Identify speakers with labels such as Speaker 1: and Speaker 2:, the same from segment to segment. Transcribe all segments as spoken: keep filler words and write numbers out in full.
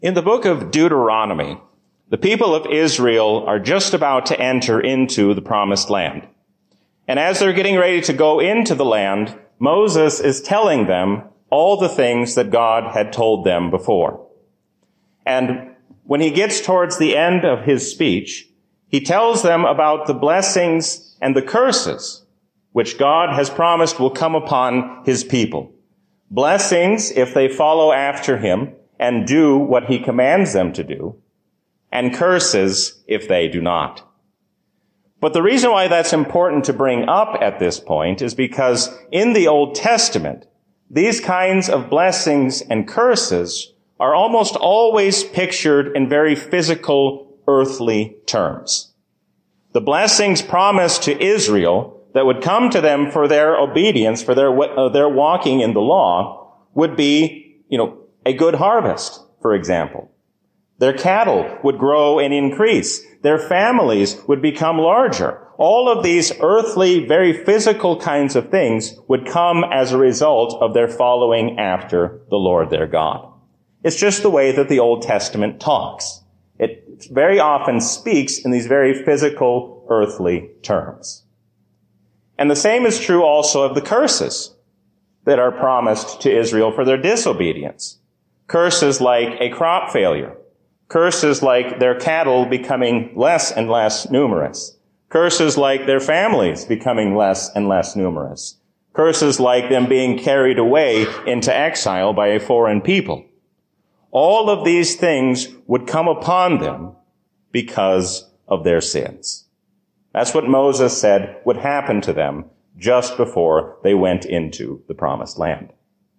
Speaker 1: In the book of Deuteronomy, the people of Israel are just about to enter into the promised land. And as they're getting ready to go into the land, Moses is telling them all the things that God had told them before. And when he gets towards the end of his speech, he tells them about the blessings and the curses which God has promised will come upon his people. Blessings if they follow after him and do what he commands them to do, and curses if they do not. But the reason why that's important to bring up at this point is because in the Old Testament, these kinds of blessings and curses are almost always pictured in very physical, earthly terms. The blessings promised to Israel that would come to them for their obedience, for their, uh, their walking in the law, would be, you know, a good harvest, for example. Their cattle would grow and increase. Their families would become larger. All of these earthly, very physical kinds of things would come as a result of their following after the Lord their God. It's just the way that the Old Testament talks. It very often speaks in these very physical, earthly terms. And the same is true also of the curses that are promised to Israel for their disobedience. Curses like a crop failure. Curses like their cattle becoming less and less numerous. Curses like their families becoming less and less numerous. Curses like them being carried away into exile by a foreign people. All of these things would come upon them because of their sins. That's what Moses said would happen to them just before they went into the promised land.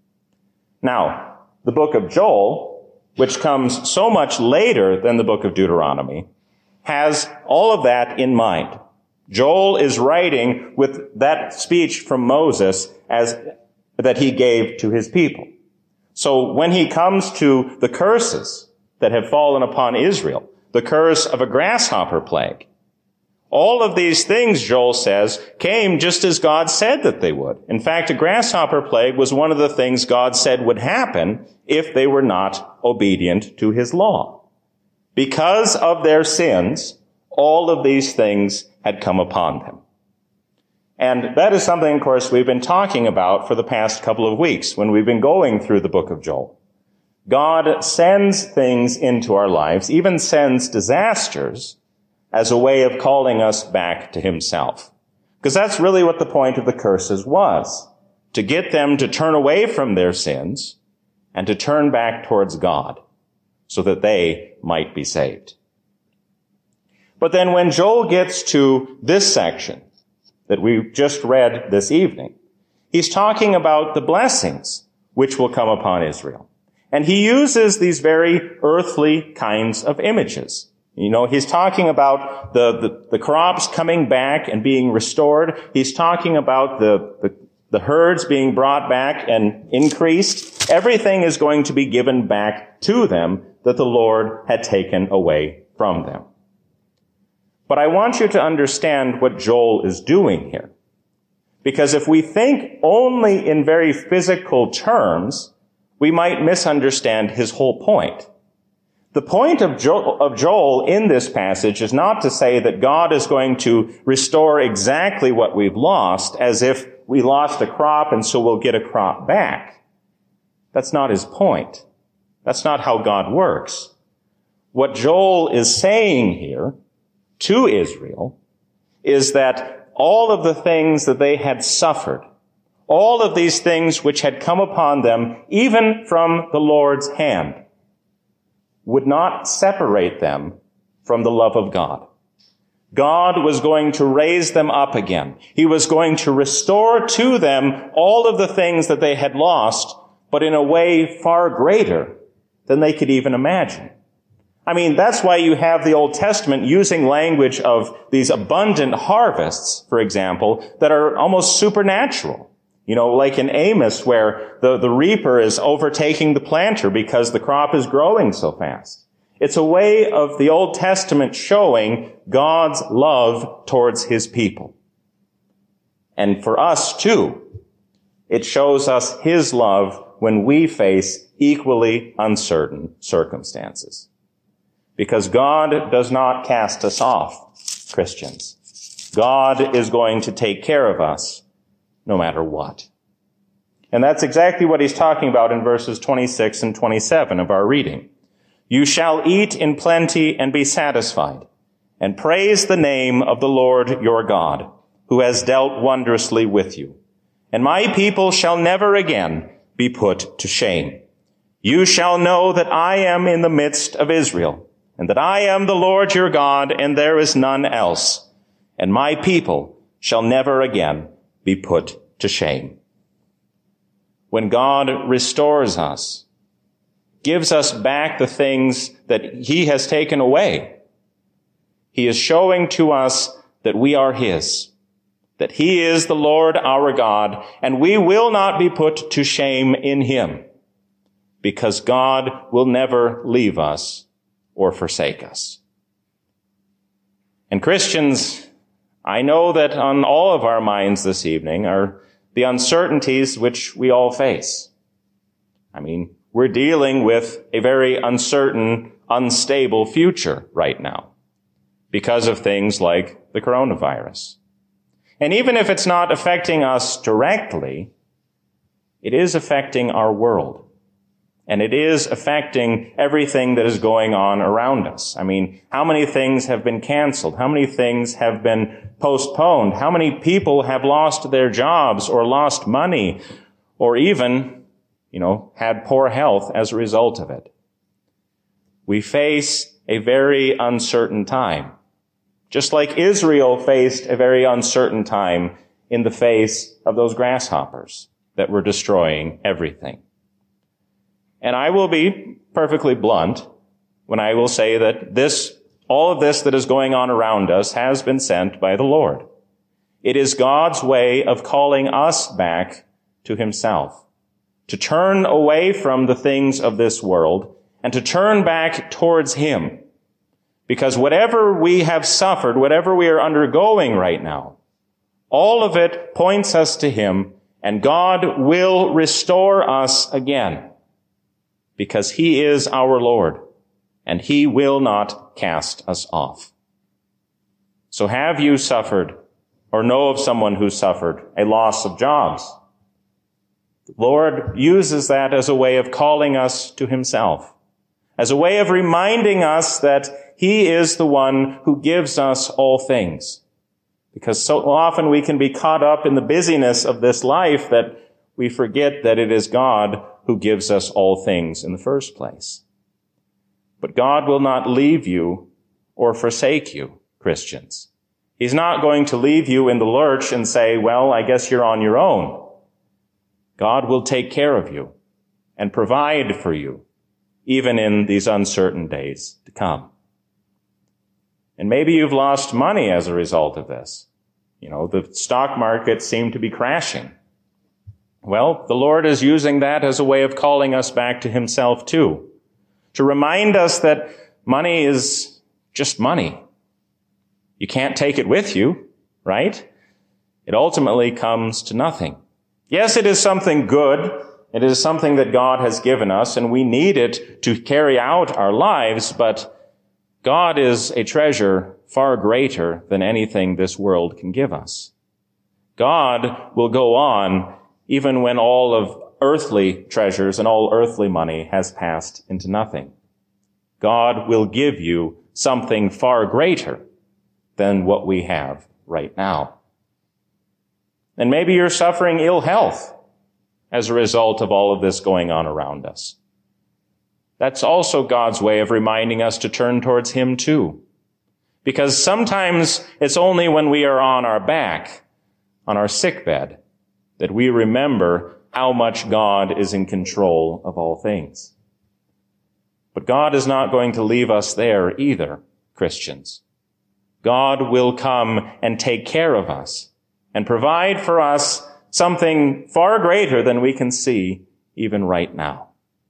Speaker 1: Now, the book of Joel, which comes so much later than the book of Deuteronomy, has all of that in mind. Joel is writing with that speech from Moses as that he gave to his people. So when he comes to the curses that have fallen upon Israel, the curse of a grasshopper plague, all of these things, Joel says, came just as God said that they would. In fact, a grasshopper plague was one of the things God said would happen if they were not obedient to his law. Because of their sins, all of these things had come upon them. And that is something, of course, we've been talking about for the past couple of weeks when we've been going through the book of Joel. God sends things into our lives, even sends disasters, as a way of calling us back to himself. Because that's really what the point of the curses was, to get them to turn away from their sins and to turn back towards God so that they might be saved. But then when Joel gets to this section that we just read this evening, he's talking about the blessings which will come upon Israel. And he uses these very earthly kinds of images. You know, he's talking about the, the, the crops coming back and being restored. He's talking about the, the, the herds being brought back and increased. Everything is going to be given back to them that the Lord had taken away from them. But I want you to understand what Joel is doing here. Because if we think only in very physical terms, we might misunderstand his whole point. The point of Joel, of Joel in this passage is not to say that God is going to restore exactly what we've lost, as if we lost a crop and so we'll get a crop back. That's not his point. That's not how God works. What Joel is saying here to Israel is that all of the things that they had suffered, all of these things which had come upon them, even from the Lord's hand, would not separate them from the love of God. God was going to raise them up again. He was going to restore to them all of the things that they had lost, but in a way far greater than they could even imagine. I mean, that's why you have the Old Testament using language of these abundant harvests, for example, that are almost supernatural. You know, like in Amos, where the, the reaper is overtaking the planter because the crop is growing so fast. It's a way of the Old Testament showing God's love towards his people. And for us too, it shows us his love when we face equally uncertain circumstances. Because God does not cast us off, Christians. God is going to take care of us no matter what. And that's exactly what he's talking about in verses twenty-six and twenty-seven of our reading. You shall eat in plenty and be satisfied, and praise the name of the Lord your God, who has dealt wondrously with you. And my people shall never again be put to shame. You shall know that I am in the midst of Israel, and that I am the Lord your God, and there is none else. And my people shall never again be put to shame. When God restores us, gives us back the things that he has taken away, he is showing to us that we are his, that he is the Lord our God, and we will not be put to shame in him, because God will never leave us or forsake us. And Christians, I know that on all of our minds this evening are the uncertainties which we all face. I mean, we're dealing with a very uncertain, unstable future right now because of things like the coronavirus. And even if it's not affecting us directly, it is affecting our world. And it is affecting everything that is going on around us. I mean, how many things have been canceled? How many things have been postponed? How many people have lost their jobs or lost money or even, you know, had poor health as a result of it? We face a very uncertain time, just like Israel faced a very uncertain time in the face of those grasshoppers that were destroying everything. And I will be perfectly blunt when I will say that this, all of this that is going on around us has been sent by the Lord. It is God's way of calling us back to himself, to turn away from the things of this world and to turn back towards him. Because whatever we have suffered, whatever we are undergoing right now, all of it points us to him, and God will restore us again. Because he is our Lord, and he will not cast us off. So have you suffered, or know of someone who suffered a loss of jobs? The Lord uses that as a way of calling us to himself, as a way of reminding us that he is the one who gives us all things. Because so often we can be caught up in the busyness of this life that we forget that it is God who gives us all things in the first place. But God will not leave you or forsake you, Christians. He's not going to leave you in the lurch and say, well, I guess you're on your own. God will take care of you and provide for you, even in these uncertain days to come. And maybe you've lost money as a result of this. You know, the stock market seemed to be crashing. Well, the Lord is using that as a way of calling us back to himself too, to remind us that money is just money. You can't take it with you, right? It ultimately comes to nothing. Yes, it is something good. It is something that God has given us, and we need it to carry out our lives, but God is a treasure far greater than anything this world can give us. God will go on even when all of earthly treasures and all earthly money has passed into nothing. God will give you something far greater than what we have right now. And maybe you're suffering ill health as a result of all of this going on around us. That's also God's way of reminding us to turn towards him too. Because sometimes it's only when we are on our back, on our sickbed, that we remember how much God is in control of all things. But God is not going to leave us there either, Christians. God will come and take care of us and provide for us something far greater than we can see even right now.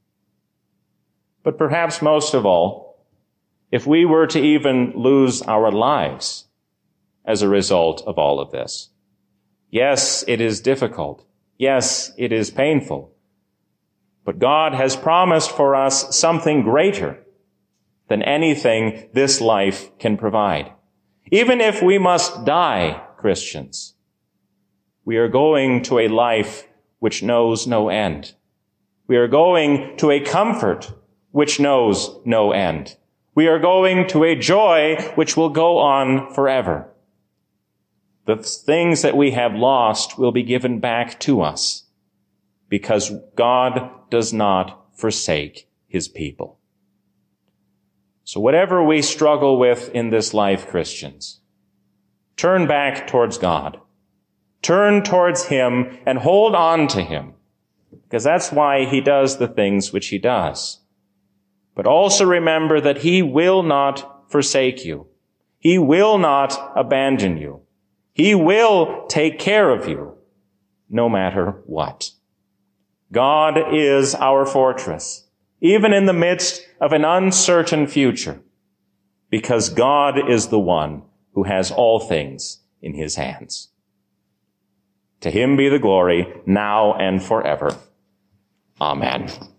Speaker 1: But perhaps most of all, if we were to even lose our lives as a result of all of this, yes, it is difficult. Yes, it is painful. But God has promised for us something greater than anything this life can provide. Even if we must die, Christians, we are going to a life which knows no end. We are going to a comfort which knows no end. We are going to a joy which will go on forever. The things that we have lost will be given back to us because God does not forsake his people. So whatever we struggle with in this life, Christians, turn back towards God. Turn towards him and hold on to him, because that's why he does the things which he does. But also remember that he will not forsake you. He will not abandon you. He will take care of you, no matter what. God is our fortress, even in the midst of an uncertain future, because God is the one who has all things in his hands. To him be the glory, now and forever. Amen.